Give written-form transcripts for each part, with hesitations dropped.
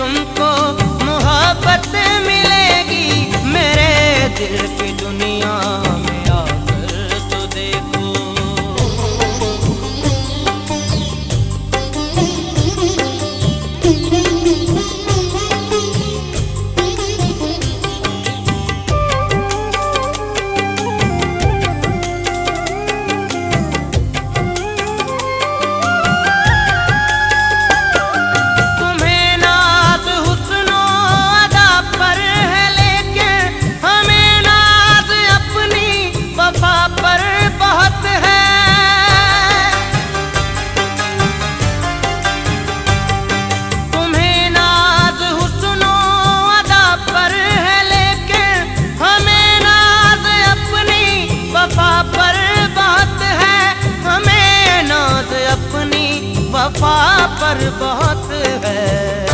तुमको मोहब्बत मिलेगी, मेरे दिल की दुनिया में आकर तो देखो। वफा पर बहुत है,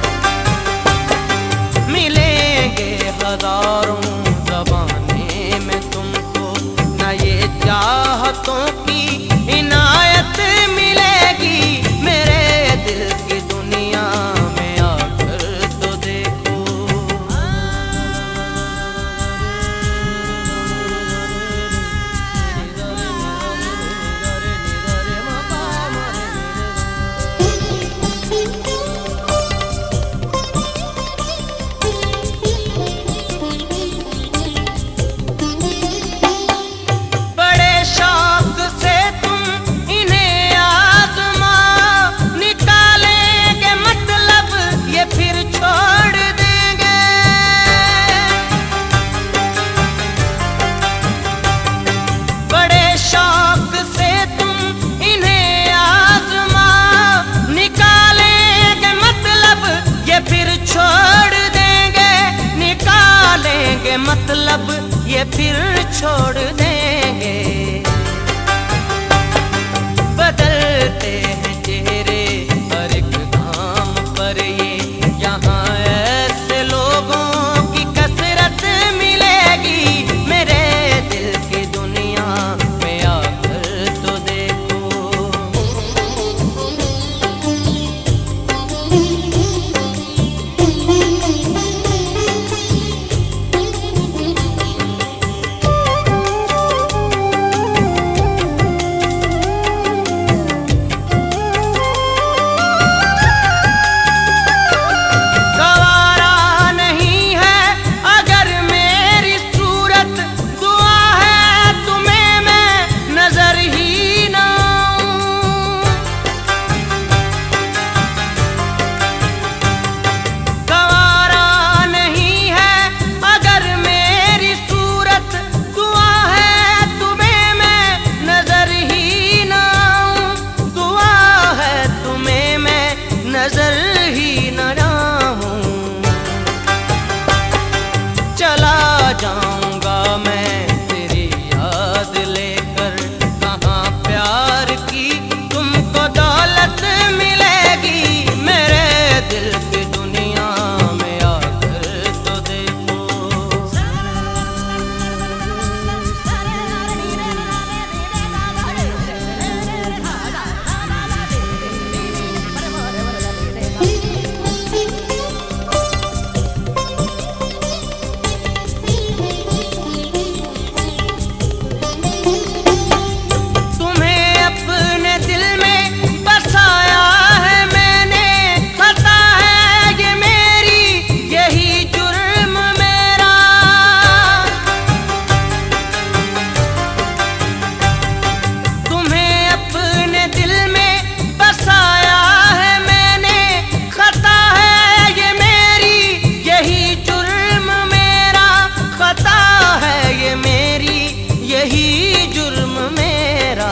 मिलेंगे हजारों ज़माने में तुमको, न ये चाहतों की इनायत मिलेगी, मेरे दिल की दुनिया में आकर तो देखो। मतलब ये फिर छोड़ देंगे, बदलते हैं चेहरे हर एक काम पर, ये यहाँ ऐसे लोगों की कसरत मिलेगी, मेरे दिल की दुनिया में आकर तो देखो। जाऊंगा मैं तेरी याद लेकर, कहाँ प्यार की तुमको दौलत मिलेगी, मेरे दिल की दुनिया में आकर तो देखो। यही जुर्म मेरा,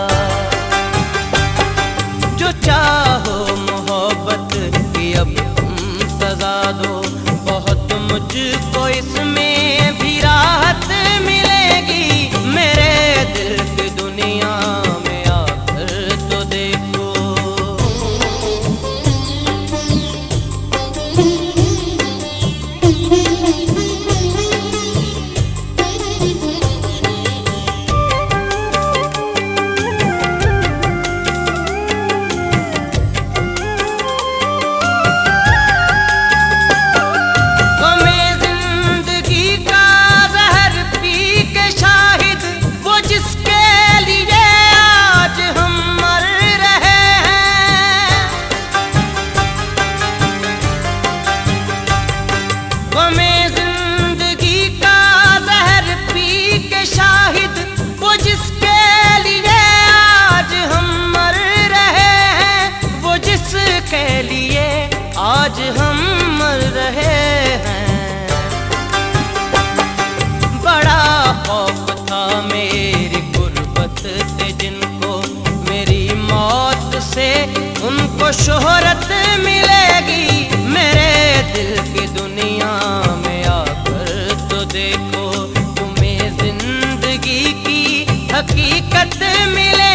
जो चाहो मोहब्बत की अब तुम सजा दो, बहुत मुझको इसमें भी राहत मिलेगी, मेरे दिल की दुनिया में आकर तो देखो। लिए आज हम मर रहे हैं। बड़ा खौफ था मेरी गुर्बत से जिनको, मेरी मौत से उनको शोहरत मिलेगी। मेरे दिल की दुनिया में आकर तो देखो, तुम्हें जिंदगी की हकीकत मिलेगी।